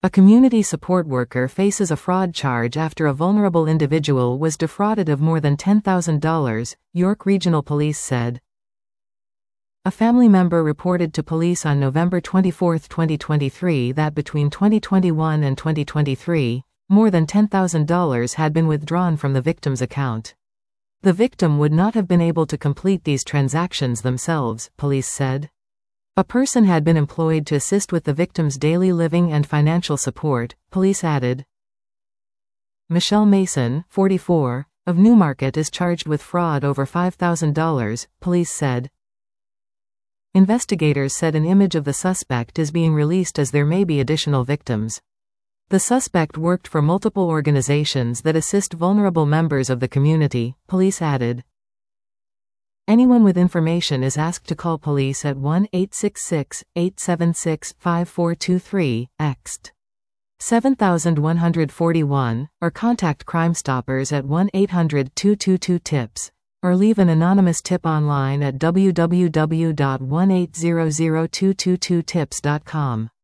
A community support worker faces a fraud charge after a vulnerable individual was defrauded of more than $10,000, York Regional Police said. A family member reported to police on November 24, 2023 that between 2021 and 2023, more than $10,000 had been withdrawn from the victim's account. The victim would not have been able to complete these transactions themselves, police said. A person had been employed to assist with the victim's daily living and financial support, police added. Michelle Mason, 44, of Newmarket is charged with fraud over $5,000, police said. Investigators said an image of the suspect is being released as there may be additional victims. The suspect worked for multiple organizations that assist vulnerable members of the community, police added. Anyone with information is asked to call police at 1-866-876-5423, ext. 7141, or contact Crime Stoppers at 1-800-222-TIPS, or leave an anonymous tip online at www.1800222tips.com.